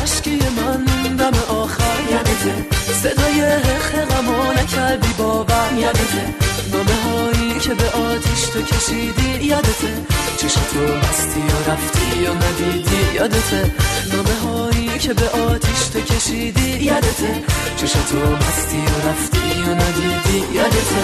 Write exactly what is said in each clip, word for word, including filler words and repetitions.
عشقی من دم آخر یادته، صدای خرمو نکردی باور یادته، نامه هایی که به آتیش تو کشیدی یادته، چشتو بستی و رفتی و ندیدی یادته، نامه هایی که به آتیش تو کشیدی یادته، چشتو بستی و رفتی و ندیدی یادته.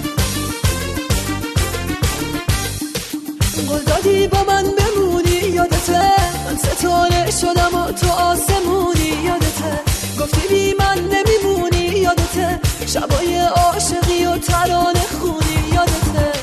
قول دادی با من بمونی یادته، من ستاره شدم و تو آسمونی یادته، گفتی بی من نمیمونی یادته، شبای عاشقی و ترانه خونی یادته.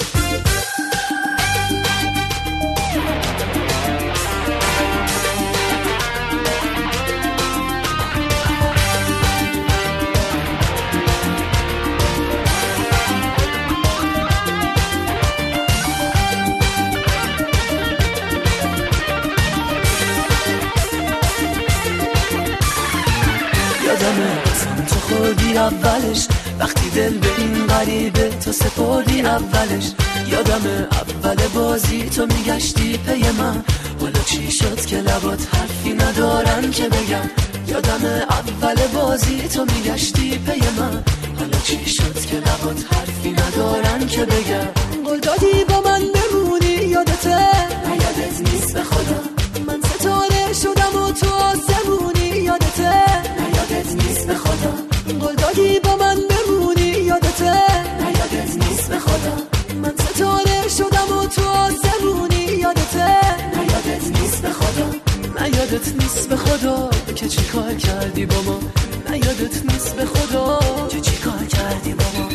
یادمه قسم تو خوردی اولش، وقتی دل به این غریبه تو سپردی اولش، یادمه اول بازی تو میگشتی پی من، حالا چی شد که لبات حرفی ندارن که بگم، یادمه اول بازی تو میگشتی پی من، حالا چی شد که لبات حرفی ندارن که بگم. قول دادی با من بمونی یادته، یادت نیست به خدا، من ستاره شدم و تو آسمونی یادته، یادت نیست به خدا. قول دادی با من بمونی یادته، یادت نیست به خدا، من ستاره شدم و تو آسمونی یادته، یادت نیست به خدا. یادت نیست به خدا که چی کار کردی با ما، یادت نیست به خدا که چی کار کردی با ما.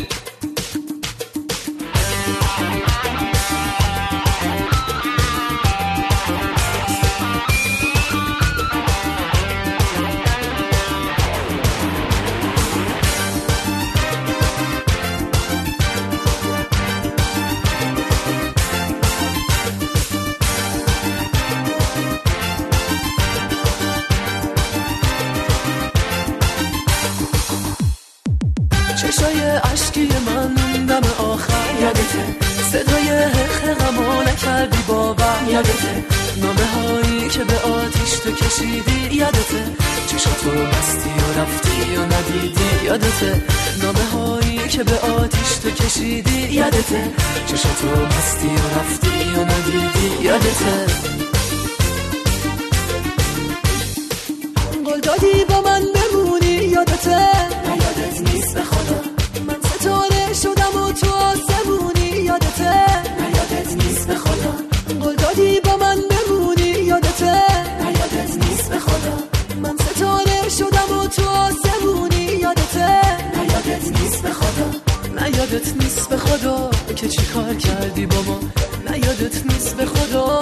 چشای عشقی من دم آخر یادته، صدای خرمو نکردی باور یادته، نامه هایی که به آتیش تو کشیدی یادته، چشاتو بستی و رفتی و ندیدی یادته، نامه هایی که به آتیش تو کشیدی یادته، چشاتو بستی و رفتی و ندیدی یادته. قول دادی با من بمونی یادته، یادت نیست به خدا، من ستاره شدم و تو آسمونی یادته، یادت نیست به خدا. قول دادی با من بمونی یادته، یادت نیست به خدا، من ستاره شدم و تو آسمونی یادته، یادت نیست به خدا. یادت نیست به خدا که چی کار کردی با ما، یادت نیست به خدا